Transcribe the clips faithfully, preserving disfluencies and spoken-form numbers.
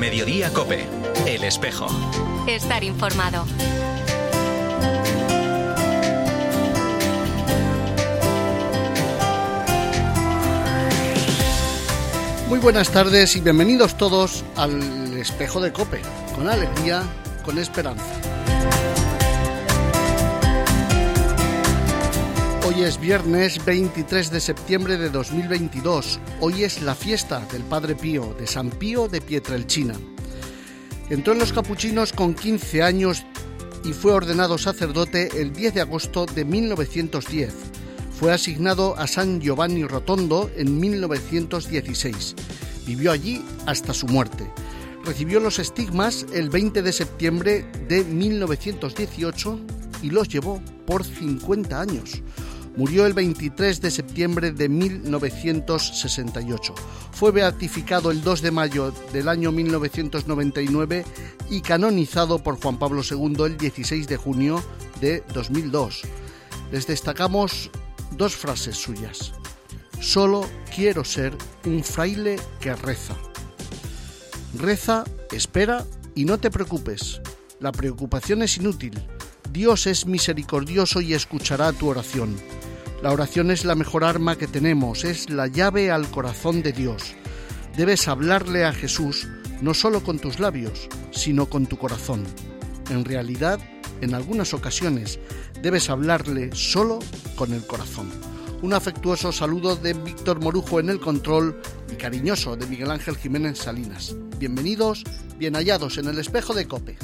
Mediodía COPE. El Espejo. Estar informado. Muy buenas tardes y bienvenidos todos al Espejo de COPE. Con alegría, con esperanza. Hoy es viernes veintitrés de septiembre de dos mil veintidós. Hoy es la fiesta del Padre Pío, de San Pío de Pietrelcina. Entró en los capuchinos con quince años y fue ordenado sacerdote el diez de agosto de mil novecientos diez. Fue asignado a San Giovanni Rotondo en mil novecientos dieciséis. Vivió allí hasta su muerte. Recibió los estigmas el veinte de septiembre de mil novecientos dieciocho y los llevó por cincuenta años. Murió el veintitrés de septiembre de mil novecientos sesenta y ocho. Fue beatificado el dos de mayo del año mil novecientos noventa y nueve y canonizado por Juan Pablo segundo el dieciséis de junio de dos mil dos. Les destacamos dos frases suyas. Solo quiero ser un fraile que reza. Reza, espera y no te preocupes. La preocupación es inútil. Dios es misericordioso y escuchará tu oración. La oración es la mejor arma que tenemos, es la llave al corazón de Dios. Debes hablarle a Jesús no solo con tus labios, sino con tu corazón. En realidad, en algunas ocasiones, debes hablarle solo con el corazón. Un afectuoso saludo de Víctor Morujo en el control y cariñoso de Miguel Ángel Jiménez Salinas. Bienvenidos, bien hallados en el Espejo de COPE.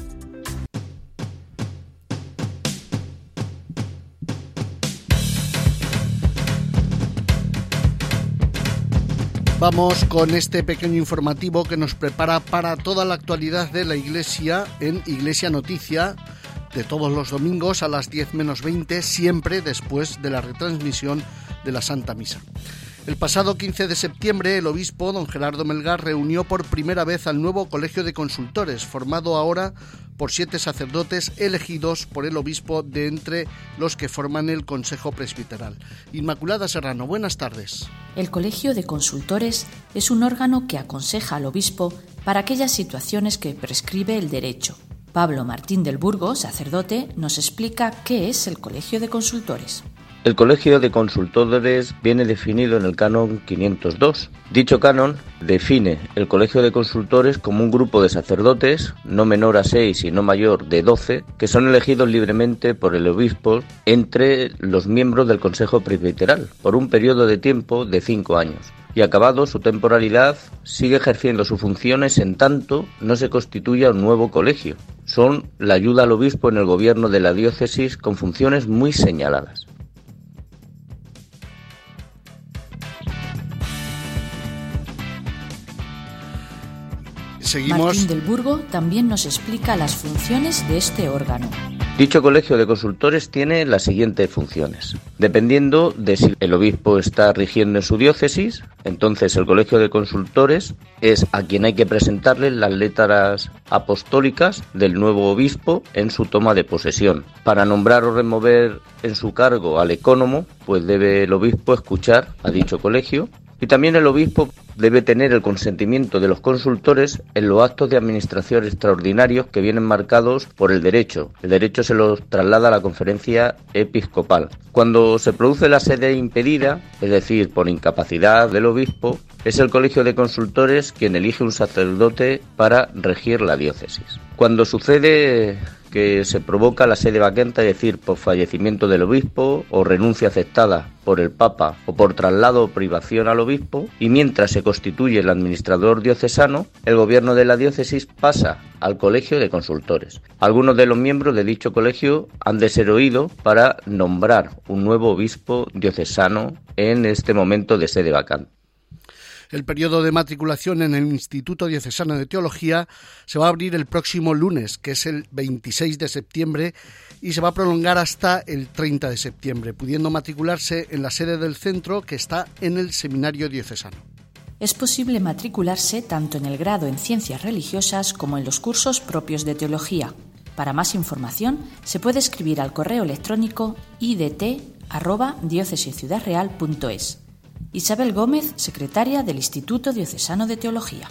Vamos con este pequeño informativo que nos prepara para toda la actualidad de la Iglesia en Iglesia Noticia, de todos los domingos a las diez menos veinte, siempre después de la retransmisión de la Santa Misa. El pasado quince de septiembre, el obispo don Gerardo Melgar reunió por primera vez al nuevo Colegio de Consultores, formado ahora por siete sacerdotes elegidos por el obispo de entre los que forman el Consejo Presbiteral. Inmaculada Serrano, buenas tardes. El Colegio de Consultores es un órgano que aconseja al obispo para aquellas situaciones que prescribe el derecho. Pablo Martín del Burgo, sacerdote, nos explica qué es el Colegio de Consultores. El Colegio de Consultores viene definido en el Canon quinientos dos. Dicho canon define el Colegio de Consultores como un grupo de sacerdotes, no menor a seis y no mayor de doce, que son elegidos libremente por el obispo entre los miembros del Consejo Presbiteral, por un periodo de tiempo de cinco años. Y acabado su temporalidad, sigue ejerciendo sus funciones en tanto no se constituya un nuevo colegio. Son la ayuda al obispo en el gobierno de la diócesis con funciones muy señaladas. Seguimos. Martín del Burgo también nos explica las funciones de este órgano. Dicho Colegio de Consultores tiene las siguientes funciones. Dependiendo de si el obispo está rigiendo en su diócesis, entonces el Colegio de Consultores es a quien hay que presentarle las letras apostólicas del nuevo obispo en su toma de posesión. Para nombrar o remover en su cargo al ecónomo, pues debe el obispo escuchar a dicho colegio. Y también el obispo debe tener el consentimiento de los consultores en los actos de administración extraordinarios que vienen marcados por el derecho. El derecho se los traslada a la conferencia episcopal. Cuando se produce la sede impedida, es decir, por incapacidad del obispo, es el Colegio de Consultores quien elige un sacerdote para regir la diócesis. Cuando sucede que se provoca la sede vacante, es decir, por fallecimiento del obispo o renuncia aceptada por el Papa o por traslado o privación al obispo, y mientras se constituye el administrador diocesano, el gobierno de la diócesis pasa al Colegio de Consultores. Algunos de los miembros de dicho colegio han de ser oídos para nombrar un nuevo obispo diocesano en este momento de sede vacante. El periodo de matriculación en el Instituto Diocesano de Teología se va a abrir el próximo lunes, que es el veintiséis de septiembre, y se va a prolongar hasta el treinta de septiembre, pudiendo matricularse en la sede del centro que está en el Seminario Diocesano. Es posible matricularse tanto en el grado en Ciencias Religiosas como en los cursos propios de Teología. Para más información, se puede escribir al correo electrónico i d t arroba diócesis ciudad real punto es. Isabel Gómez, secretaria del Instituto Diocesano de Teología.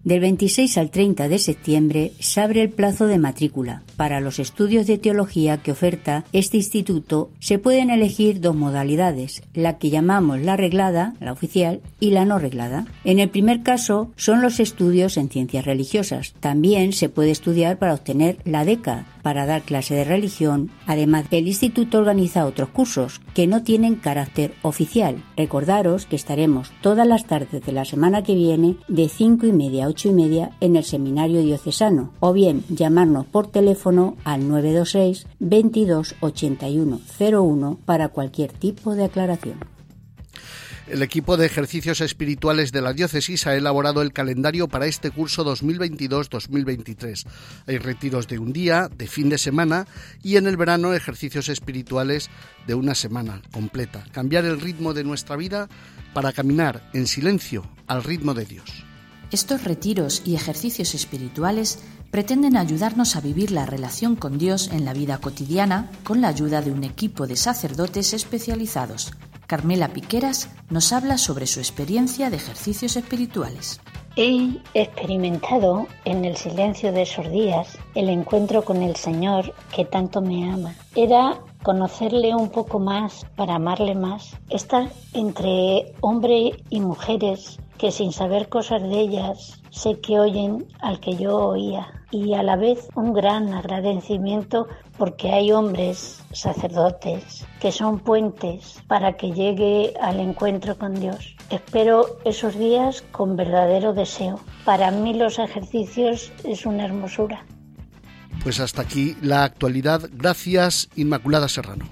Del veintiséis al treinta de septiembre se abre el plazo de matrícula. Para los estudios de teología que oferta este instituto se pueden elegir dos modalidades, la que llamamos la reglada, la oficial, y la no reglada. En el primer caso son los estudios en ciencias religiosas. También se puede estudiar para obtener la beca, para dar clase de religión. Además, el instituto organiza otros cursos que no tienen carácter oficial. Recordaros que estaremos todas las tardes de la semana que viene de cinco y media a ocho y media en el seminario diocesano, o bien llamarnos por teléfono al nueve dos seis, veintidós, ochenta y uno cero uno para cualquier tipo de aclaración. El equipo de ejercicios espirituales de la diócesis ha elaborado el calendario para este curso dos mil veintidós dos mil veintitrés. Hay retiros de un día, de fin de semana, y en el verano ejercicios espirituales de una semana completa. Cambiar el ritmo de nuestra vida para caminar en silencio al ritmo de Dios. Estos retiros y ejercicios espirituales pretenden ayudarnos a vivir la relación con Dios en la vida cotidiana con la ayuda de un equipo de sacerdotes especializados. Carmela Piqueras nos habla sobre su experiencia de ejercicios espirituales. He experimentado en el silencio de esos días el encuentro con el Señor que tanto me ama. Era conocerle un poco más para amarle más. Estar entre hombre y mujeres que sin saber cosas de ellas sé que oyen al que yo oía. Y a la vez un gran agradecimiento porque hay hombres sacerdotes que son puentes para que llegue al encuentro con Dios. Espero esos días con verdadero deseo. Para mí los ejercicios es una hermosura. Pues hasta aquí la actualidad. Gracias, Inmaculada Serrano.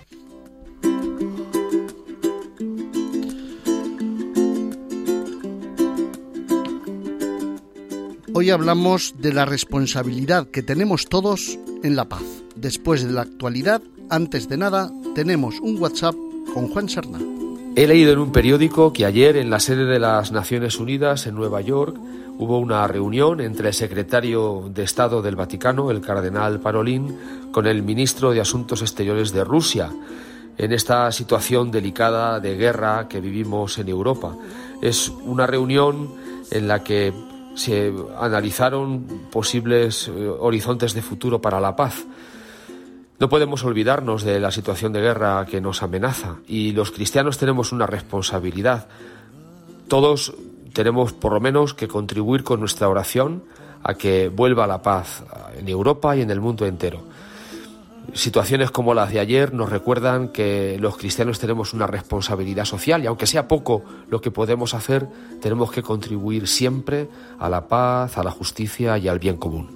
Hoy hablamos de la responsabilidad que tenemos todos en la paz. Después de la actualidad, antes de nada, tenemos un WhatsApp con Juan Serna. He leído en un periódico que ayer en la sede de las Naciones Unidas en Nueva York hubo una reunión entre el secretario de Estado del Vaticano, el cardenal Parolin, con el ministro de Asuntos Exteriores de Rusia, en esta situación delicada de guerra que vivimos en Europa. Es una reunión en la que se analizaron posibles eh, horizontes de futuro para la paz. No podemos olvidarnos de la situación de guerra que nos amenaza y los cristianos tenemos una responsabilidad. Todos tenemos por lo menos que contribuir con nuestra oración a que vuelva la paz en Europa y en el mundo entero. Situaciones como las de ayer nos recuerdan que los cristianos tenemos una responsabilidad social y aunque sea poco lo que podemos hacer, tenemos que contribuir siempre a la paz, a la justicia y al bien común.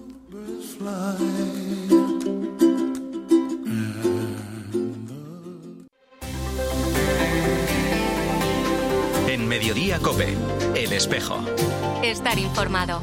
En Mediodía COPE, El Espejo. Estar informado.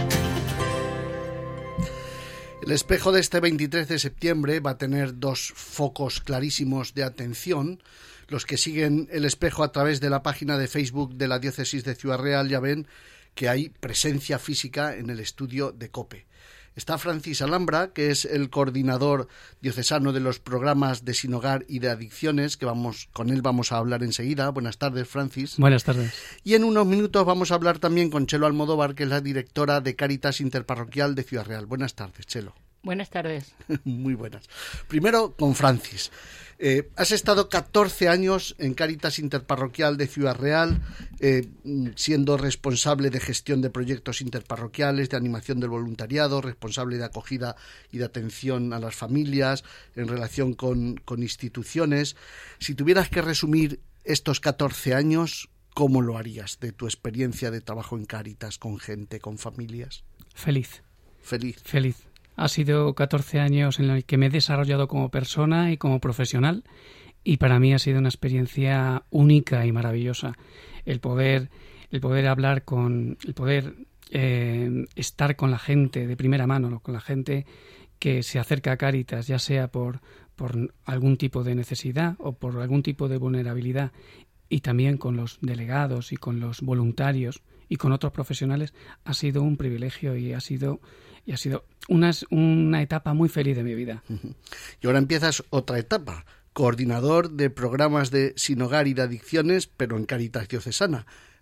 El espejo de este veintitrés de septiembre va a tener dos focos clarísimos de atención. Los que siguen el espejo a través de la página de Facebook de la Diócesis de Ciudad Real ya ven que hay presencia física en el estudio de COPE. Está Francis Alhambra, que es el coordinador diocesano de los programas de Sinhogar y de Adicciones, que vamos con él vamos a hablar enseguida. Buenas tardes, Francis. Buenas tardes. Y en unos minutos vamos a hablar también con Chelo Almodóvar, que es la directora de Cáritas Interparroquial de Ciudad Real. Buenas tardes, Chelo. Buenas tardes. Muy buenas. Primero con Francis. Eh, has estado catorce años en Cáritas Interparroquial de Ciudad Real, eh, siendo responsable de gestión de proyectos interparroquiales, de animación del voluntariado, responsable de acogida y de atención a las familias, en relación con, con instituciones. Si tuvieras que resumir estos catorce años, ¿cómo lo harías de tu experiencia de trabajo en Cáritas, con gente, con familias? Feliz. Feliz. Feliz. Ha sido catorce años en los que me he desarrollado como persona y como profesional y para mí ha sido una experiencia única y maravillosa. El poder, el poder hablar con, el poder eh, estar con la gente de primera mano, ¿no? Con la gente que se acerca a Cáritas, ya sea por, por algún tipo de necesidad o por algún tipo de vulnerabilidad, y también con los delegados y con los voluntarios y con otros profesionales, ha sido un privilegio y ha sido y ha sido una, una etapa muy feliz de mi vida. Y ahora empiezas otra etapa, coordinador de programas de Sinhogar y de Adicciones, pero en Cáritas Diocesana.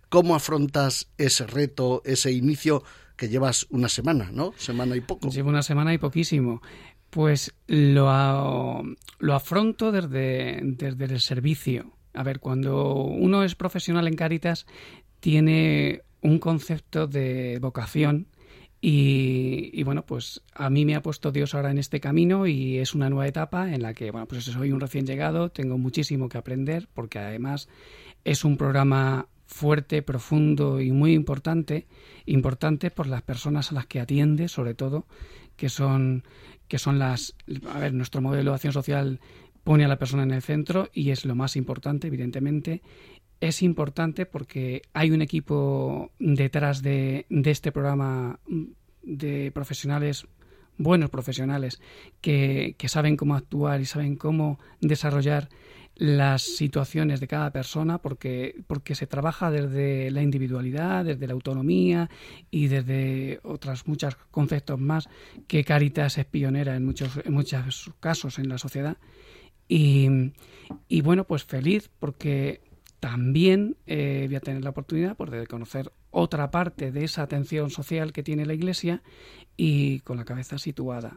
¿Cómo afrontas ese reto, ese inicio que llevas una semana, ¿no? Semana y poco. Llevo una semana y poquísimo. Pues lo, lo afronto desde, desde el servicio. A ver, cuando uno es profesional en Cáritas, tiene un concepto de vocación y, y bueno, pues a mí me ha puesto Dios ahora en este camino y es una nueva etapa en la que, bueno, pues soy un recién llegado, tengo muchísimo que aprender porque además es un programa fuerte, profundo y muy importante, importante por las personas a las que atiende, sobre todo, que son, que son las... A ver, nuestro modelo de acción social pone a la persona en el centro y es lo más importante, evidentemente. Es importante porque hay un equipo detrás de, de este programa de profesionales, buenos profesionales, que, que saben cómo actuar y saben cómo desarrollar las situaciones de cada persona, porque, porque se trabaja desde la individualidad, desde la autonomía y desde otros muchos conceptos más que Cáritas es pionera en muchos, en muchos casos en la sociedad. Y, y bueno, pues feliz porque también eh, voy a tener la oportunidad pues, de conocer otra parte de esa atención social que tiene la Iglesia y con la cabeza situada.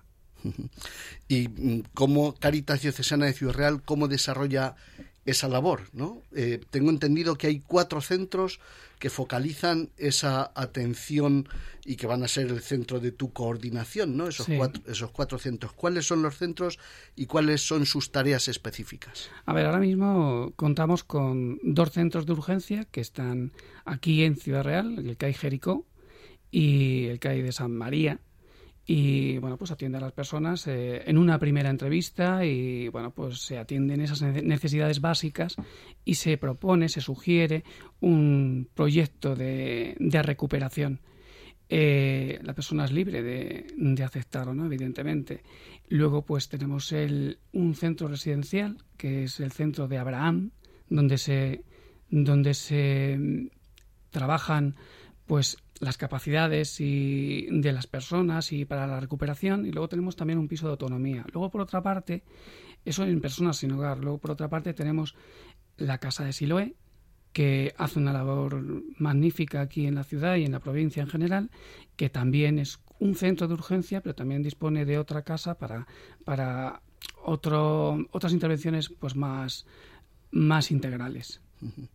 Y cómo Cáritas Diocesana de Ciudad Real, cómo desarrolla esa labor, ¿no? Eh, tengo entendido que hay cuatro centros que focalizan esa atención y que van a ser el centro de tu coordinación, ¿no? Esos, sí. cuatro, esos cuatro centros. ¿Cuáles son los centros y cuáles son sus tareas específicas? A ver, ahora mismo contamos con dos centros de urgencia que están aquí en Ciudad Real, el C A I Jericó y el C A I de San María. Y bueno, pues atiende a las personas eh, en una primera entrevista y bueno, pues se atienden esas necesidades básicas y se propone, se sugiere un proyecto de, de recuperación. Eh, la persona es libre de, de aceptarlo, ¿no? Evidentemente. Luego pues tenemos el, un centro residencial que es el centro de Abraham, donde se, donde se trabajan pues las capacidades y de las personas y para la recuperación, y luego tenemos también un piso de autonomía. Luego, por otra parte, eso en personas sin hogar. Luego, por otra parte, tenemos la Casa de Siloé, que hace una labor magnífica aquí en la ciudad y en la provincia en general, que también es un centro de urgencia, pero también dispone de otra casa para, para otro, otras intervenciones pues más, más integrales. Uh-huh.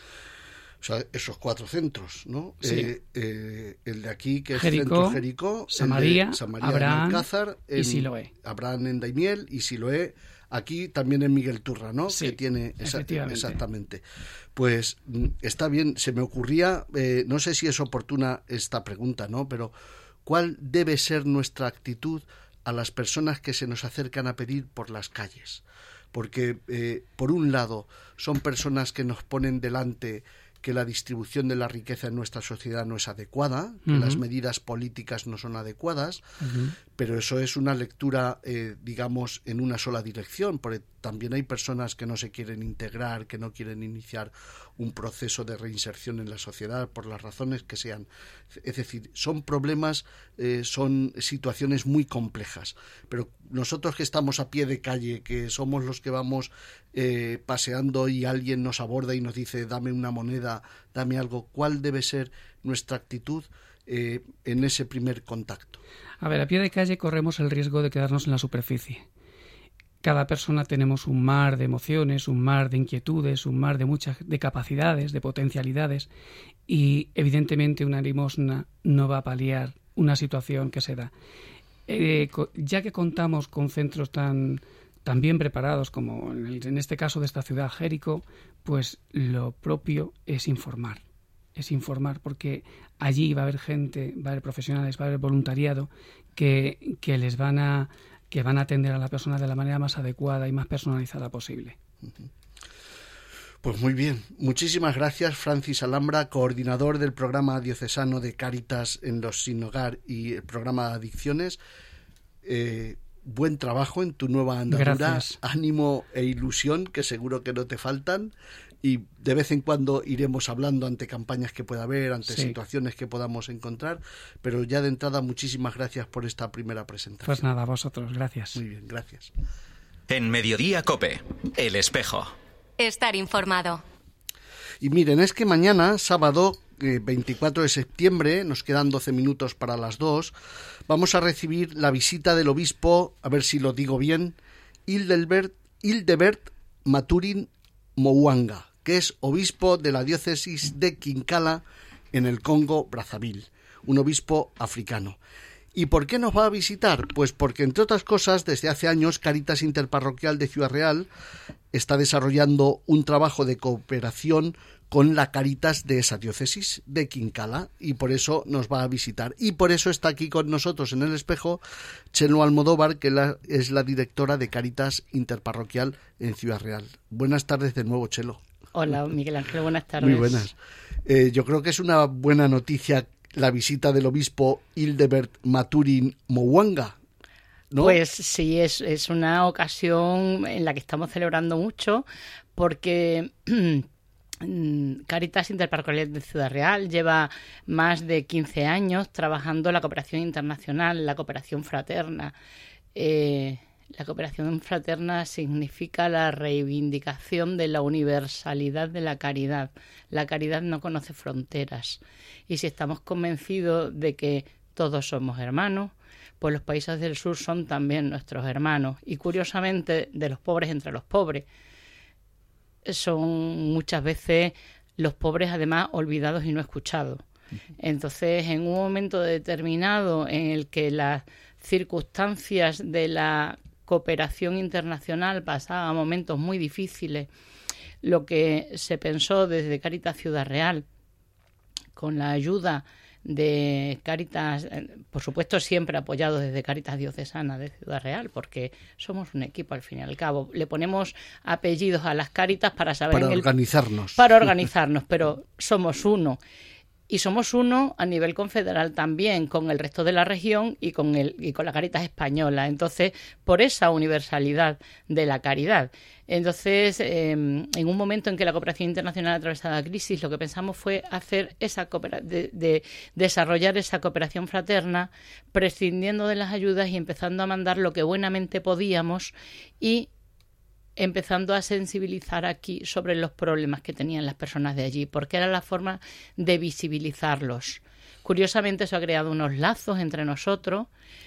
O sea, esos cuatro centros, ¿no? Sí. Eh, eh, el de aquí, que es Jericó, Centro Jericó, San María, San María Abraham en Alcázar, en, y Siloé. Abraham en Daimiel y Siloé aquí también en Miguel Turra, ¿no? Sí, que tiene esa, efectivamente. Exactamente. Pues está bien, se me ocurría, eh, no sé si es oportuna esta pregunta, ¿no? Pero ¿cuál debe ser nuestra actitud a las personas que se nos acercan a pedir por las calles? Porque, eh, por un lado, son personas que nos ponen delante que la distribución de la riqueza en nuestra sociedad no es adecuada, que uh-huh. las medidas políticas no son adecuadas, uh-huh. pero eso es una lectura, eh, digamos, en una sola dirección, porque también hay personas que no se quieren integrar, que no quieren iniciar un proceso de reinserción en la sociedad por las razones que sean. Es decir, son problemas, eh, son situaciones muy complejas, pero nosotros que estamos a pie de calle, que somos los que vamos eh, paseando y alguien nos aborda y nos dice dame una moneda, dame algo, ¿cuál debe ser nuestra actitud eh, en ese primer contacto? A ver, a pie de calle corremos el riesgo de quedarnos en la superficie. Cada persona tenemos un mar de emociones, un mar de inquietudes, un mar de muchas de capacidades, de potencialidades y evidentemente una limosna no va a paliar una situación que se da. Eh, ya que contamos con centros tan, tan bien preparados como en, el, en este caso de esta ciudad, Jericó, pues lo propio es informar. Es informar porque allí va a haber gente, va a haber profesionales, va a haber voluntariado que, que les van a que van a atender a la persona de la manera más adecuada y más personalizada posible. Pues muy bien. Muchísimas gracias, Francis Alhambra, coordinador del programa diocesano de Cáritas en los Sin Hogar y el programa de Adicciones. Eh, buen trabajo en tu nueva andadura. Gracias. Ánimo e ilusión, que seguro que no te faltan. Y de vez en cuando iremos hablando ante campañas que pueda haber, ante sí. situaciones que podamos encontrar, pero ya de entrada muchísimas gracias por esta primera presentación. Pues nada, a vosotros, gracias. Muy bien, gracias. En Mediodía COPE, El Espejo. Estar informado. Y miren, es que mañana, sábado, eh, veinticuatro de septiembre, nos quedan doce minutos para las dos, vamos a recibir la visita del obispo, a ver si lo digo bien, Hildebert, Hildebert Maturin Mouanga, que es obispo de la diócesis de Quincala en el Congo Brazzaville, un obispo africano. ¿Y por qué nos va a visitar? Pues porque, entre otras cosas, desde hace años Cáritas Interparroquial de Ciudad Real está desarrollando un trabajo de cooperación con la Cáritas de esa diócesis de Quincala, y por eso nos va a visitar. Y por eso está aquí con nosotros en El Espejo Chelo Almodóvar, que la, es la directora de Cáritas Interparroquial en Ciudad Real. Buenas tardes de nuevo, Chelo. Hola, Miguel Ángel, buenas tardes. Muy buenas. Eh, yo creo que es una buena noticia la visita del obispo Hildebert Maturin Mouanga, ¿no? Pues sí, es, es una ocasión en la que estamos celebrando mucho, porque Cáritas Interparroquial de Ciudad Real lleva más de quince años trabajando la cooperación internacional, la cooperación fraterna. Eh, la cooperación fraterna significa la reivindicación de la universalidad de la caridad. La caridad no conoce fronteras. Y si estamos convencidos de que todos somos hermanos, pues los países del sur son también nuestros hermanos. Y curiosamente, de los pobres entre los pobres. Son muchas veces los pobres, además, olvidados y no escuchados. Entonces, en un momento determinado en el que las circunstancias de la cooperación internacional pasaban momentos muy difíciles, lo que se pensó desde Cáritas Ciudad Real, con la ayuda de Cáritas, por supuesto siempre apoyado desde Cáritas Diocesana de Ciudad Real, porque somos un equipo al fin y al cabo. Le ponemos apellidos a las Cáritas para saber... Para en el, organizarnos. Para organizarnos, pero somos uno. Y somos uno a nivel confederal también, con el resto de la región y con el y con la Cáritas española. Entonces, por esa universalidad de la caridad. Entonces, eh, en un momento en que la cooperación internacional atravesaba la crisis, lo que pensamos fue hacer esa coopera- de, de desarrollar esa cooperación fraterna, prescindiendo de las ayudas y empezando a mandar lo que buenamente podíamos y empezando a sensibilizar aquí sobre los problemas que tenían las personas de allí, porque era la forma de visibilizarlos. Curiosamente, eso ha creado unos lazos entre nosotros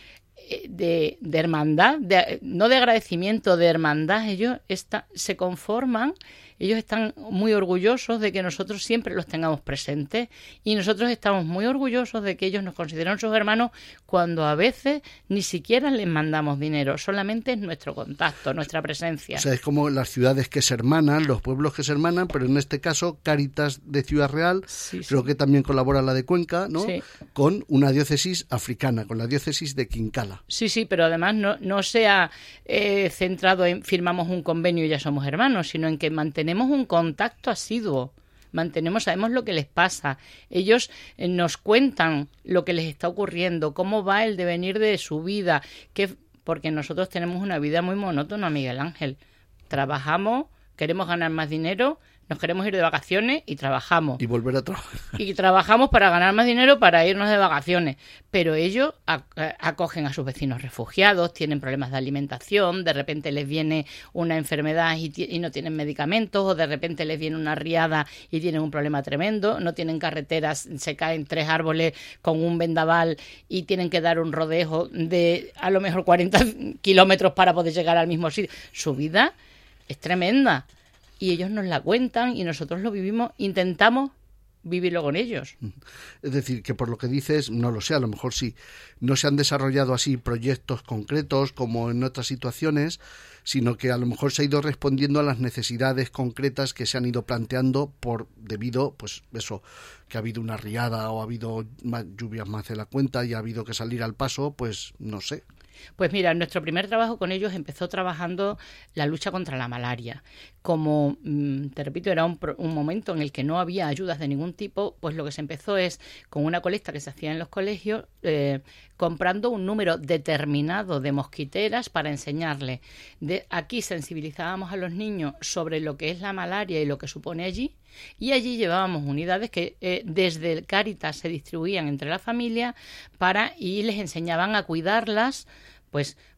de, de hermandad, de, no de agradecimiento, de hermandad. Ellos está, se conforman, ellos están muy orgullosos de que nosotros siempre los tengamos presentes y nosotros estamos muy orgullosos de que ellos nos consideran sus hermanos cuando a veces ni siquiera les mandamos dinero, solamente es nuestro contacto, nuestra presencia. O sea, es como las ciudades que se hermanan, los pueblos que se hermanan, pero en este caso Cáritas de Ciudad Real, sí, creo sí. que también colabora la de Cuenca, ¿no? Sí. Con una diócesis africana, con la diócesis de Quincala. Sí, sí, pero además no, no se ha eh, centrado en firmamos un convenio y ya somos hermanos, sino en que mantenemos un contacto asiduo, mantenemos, sabemos lo que les pasa, ellos eh, nos cuentan lo que les está ocurriendo, cómo va el devenir de su vida, que, porque nosotros tenemos una vida muy monótona, Miguel Ángel, trabajamos, queremos ganar más dinero, nos queremos ir de vacaciones y trabajamos. Y volver a trabajar. Y trabajamos para ganar más dinero para irnos de vacaciones. Pero ellos acogen a sus vecinos refugiados, tienen problemas de alimentación, de repente les viene una enfermedad y, y no tienen medicamentos, o de repente les viene una riada y tienen un problema tremendo, no tienen carreteras, se caen tres árboles con un vendaval y tienen que dar un rodejo de a lo mejor cuarenta kilómetros para poder llegar al mismo sitio. Su vida es tremenda. Y ellos nos la cuentan y nosotros lo vivimos, intentamos vivirlo con ellos. Es decir, que por lo que dices, no lo sé, a lo mejor sí, no se han desarrollado así proyectos concretos como en otras situaciones, sino que a lo mejor se ha ido respondiendo a las necesidades concretas que se han ido planteando por debido, pues eso, que ha habido una riada o ha habido más lluvias más de la cuenta y ha habido que salir al paso, pues no sé. Pues mira, nuestro primer trabajo con ellos empezó trabajando la lucha contra la malaria. Como, te repito, era un, un momento en el que no había ayudas de ningún tipo, pues lo que se empezó es, con una colecta que se hacía en los colegios, eh, comprando un número determinado de mosquiteras para enseñarles. De, aquí sensibilizábamos a los niños sobre lo que es la malaria y lo que supone allí, y allí llevábamos unidades que eh, desde el Cáritas se distribuían entre la familia para y les enseñaban a cuidarlas, pues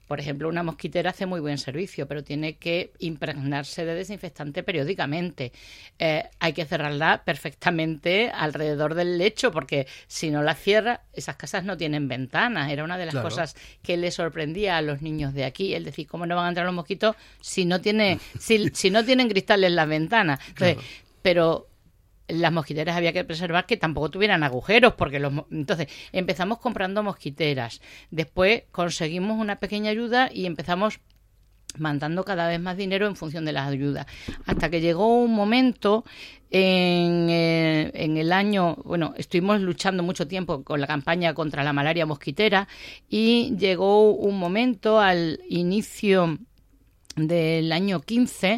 Por ejemplo, una mosquitera hace muy buen servicio, pero tiene que impregnarse de desinfectante periódicamente. Eh, hay que cerrarla perfectamente alrededor del lecho, porque si no la cierra, esas casas no tienen ventanas. Era una de las claro. cosas que le sorprendía a los niños de aquí. El decir, ¿cómo no van a entrar los mosquitos si no tiene, si, si no tienen cristales en las ventanas? Entonces, claro. Pero las mosquiteras había que preservar que tampoco tuvieran agujeros, porque los entonces empezamos comprando mosquiteras, después conseguimos una pequeña ayuda y empezamos mandando cada vez más dinero en función de las ayudas, hasta que llegó un momento en, eh, en el año, bueno, estuvimos luchando mucho tiempo con la campaña contra la malaria mosquitera, y llegó un momento al inicio del año quince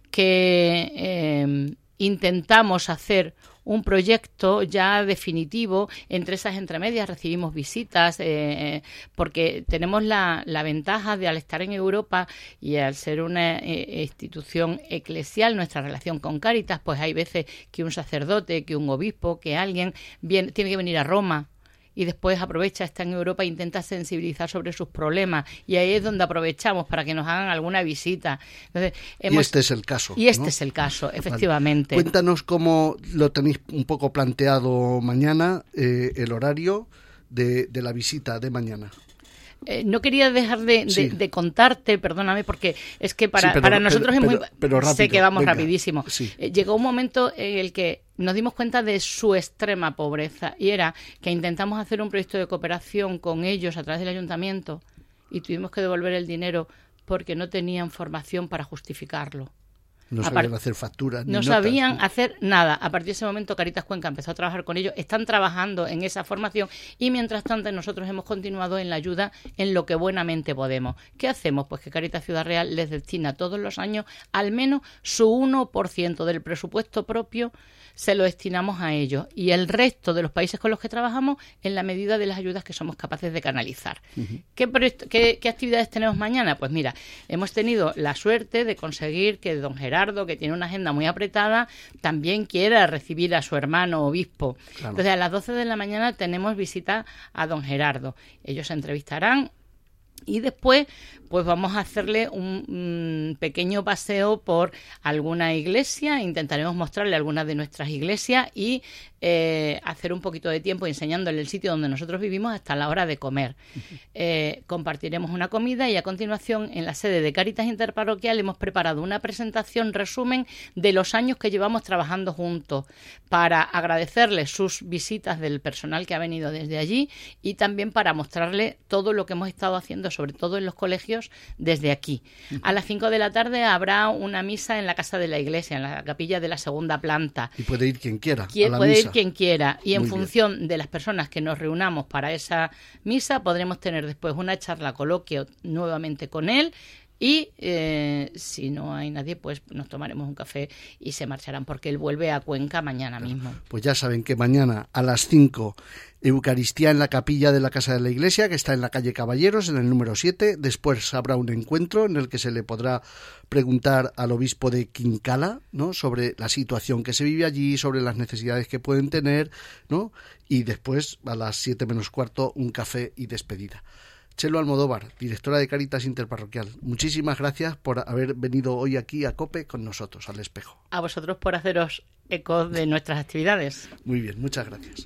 que eh, intentamos hacer un proyecto ya definitivo. Entre esas entremedias recibimos visitas, eh, porque tenemos la, la ventaja de, al estar en Europa y al ser una eh, institución eclesial, nuestra relación con Cáritas, pues hay veces que un sacerdote, que un obispo, que alguien viene, tiene que venir a Roma, y después aprovecha, está en Europa e intenta sensibilizar sobre sus problemas, y ahí es donde aprovechamos para que nos hagan alguna visita. Entonces, hemos... Y este es el caso. Y este ¿no? es el caso, efectivamente. Vale. Cuéntanos cómo lo tenéis un poco planteado mañana, eh, el horario de, de la visita de mañana. Eh, no quería dejar de, de, sí. de contarte, perdóname, porque es que para, sí, pero, para nosotros pero, es muy... Pero, pero rápido, sé que vamos venga, rapidísimo. Sí. Eh, llegó un momento en el que nos dimos cuenta de su extrema pobreza, y era que intentamos hacer un proyecto de cooperación con ellos a través del ayuntamiento, y tuvimos que devolver el dinero porque no tenían formación para justificarlo. No sabían hacer facturas ni No notas, sabían ¿no? hacer nada. A partir de ese momento Cáritas Cuenca empezó a trabajar con ellos. Están trabajando en esa formación, y mientras tanto nosotros hemos continuado en la ayuda en lo que buenamente podemos. ¿Qué hacemos? Pues que Cáritas Ciudad Real les destina todos los años al menos su uno por ciento del presupuesto propio, se lo destinamos a ellos, y el resto de los países con los que trabajamos en la medida de las ayudas que somos capaces de canalizar. Uh-huh. ¿Qué, qué, ¿Qué actividades tenemos mañana? Pues mira, hemos tenido la suerte de conseguir que don Gerardo, que tiene una agenda muy apretada, también quiera recibir a su hermano obispo. Claro. Entonces, a las doce de la mañana tenemos visita a don Gerardo. Ellos se entrevistarán, y después pues vamos a hacerle un, un pequeño paseo por alguna iglesia. Intentaremos mostrarle algunas de nuestras iglesias y eh, hacer un poquito de tiempo enseñándole el sitio donde nosotros vivimos hasta la hora de comer. Uh-huh. Eh, compartiremos una comida, y a continuación en la sede de Cáritas Interparroquial hemos preparado una presentación resumen de los años que llevamos trabajando juntos, para agradecerle sus visitas del personal que ha venido desde allí, y también para mostrarle todo lo que hemos estado haciendo, sobre todo en los colegios, desde aquí. A las cinco de la tarde habrá una misa en la casa de la iglesia, en la capilla de la segunda planta. Y puede ir quien quiera Quien, a la puede misa. ir quien quiera. Y en Muy función bien. de las personas que nos reunamos para esa misa, podremos tener después una charla, coloquio nuevamente con él. Y eh, si no hay nadie, pues nos tomaremos un café y se marcharán, porque él vuelve a Cuenca mañana mismo. Pues ya saben que mañana a las cinco, Eucaristía en la capilla de la Casa de la Iglesia, que está en la calle Caballeros, en el número siete. Después habrá un encuentro en el que se le podrá preguntar al obispo de Quincala, ¿no?, sobre la situación que se vive allí, sobre las necesidades que pueden tener, ¿no? Y después, a las siete menos cuarto, un café y despedida. Chelo Almodóvar, directora de Cáritas Interparroquial, muchísimas gracias por haber venido hoy aquí a COPE con nosotros, al Espejo. A vosotros por haceros eco de nuestras actividades. Muy bien, muchas gracias.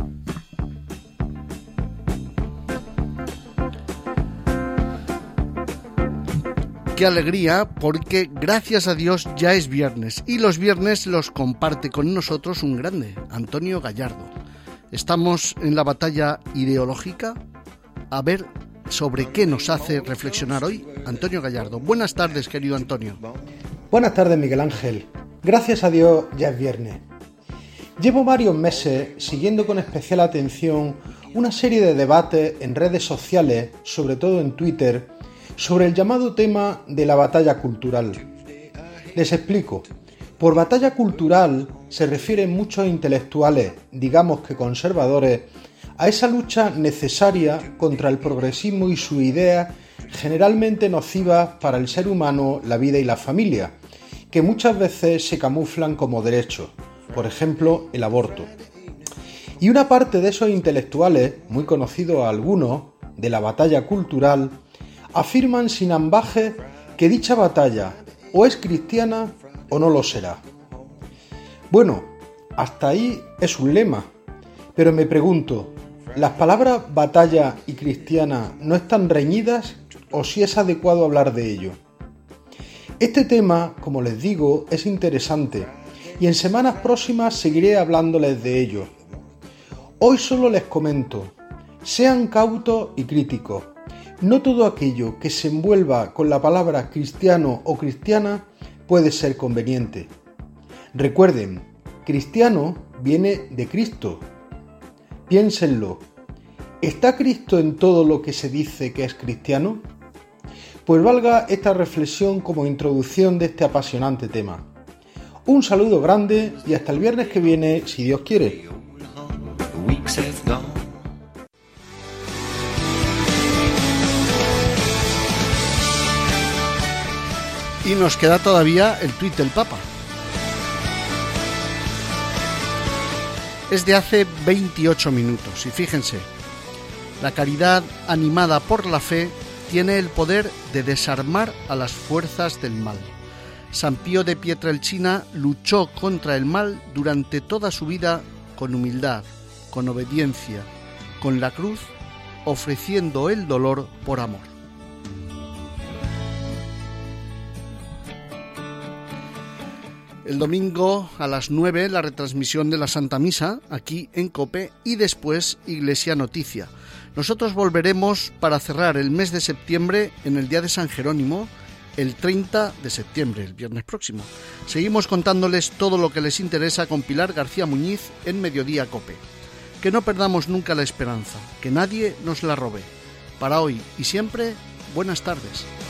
Qué alegría, porque gracias a Dios ya es viernes, y los viernes los comparte con nosotros un grande, Antonio Gallardo. Estamos en la batalla ideológica. A ver sobre qué nos hace reflexionar hoy Antonio Gallardo. Buenas tardes, querido Antonio. Buenas tardes, Miguel Ángel. Gracias a Dios ya es viernes. Llevo varios meses siguiendo con especial atención una serie de debates en redes sociales, sobre todo en Twitter, sobre el llamado tema de la batalla cultural. Les explico. Por batalla cultural se refieren muchos intelectuales, digamos que conservadores, a esa lucha necesaria contra el progresismo y sus ideas generalmente nocivas para el ser humano, la vida y la familia, que muchas veces se camuflan como derechos, por ejemplo, el aborto. Y una parte de esos intelectuales, muy conocidos a algunos, de la batalla cultural, afirman sin ambajes que dicha batalla o es cristiana o no lo será. Bueno, hasta ahí es un lema, pero me pregunto, ¿las palabras batalla y cristiana no están reñidas o si es adecuado hablar de ello? Este tema, como les digo, es interesante y en semanas próximas seguiré hablándoles de ello. Hoy solo les comento, sean cautos y críticos. No todo aquello que se envuelva con la palabra cristiano o cristiana puede ser conveniente. Recuerden, cristiano viene de Cristo. Piénsenlo, ¿está Cristo en todo lo que se dice que es cristiano? Pues valga esta reflexión como introducción de este apasionante tema. Un saludo grande y hasta el viernes que viene, si Dios quiere. Y nos queda todavía el tuit del Papa. Es de hace veintiocho minutos y fíjense, la caridad animada por la fe tiene el poder de desarmar a las fuerzas del mal. San Pío de Pietrelcina luchó contra el mal durante toda su vida con humildad, con obediencia, con la cruz, ofreciendo el dolor por amor. El domingo a las nueve la retransmisión de la Santa Misa aquí en COPE y después Iglesia Noticia. Nosotros volveremos para cerrar el mes de septiembre en el día de San Jerónimo, el treinta de septiembre, el viernes próximo. Seguimos contándoles todo lo que les interesa con Pilar García Muñiz en Mediodía COPE. Que no perdamos nunca la esperanza, que nadie nos la robe. Para hoy y siempre, buenas tardes.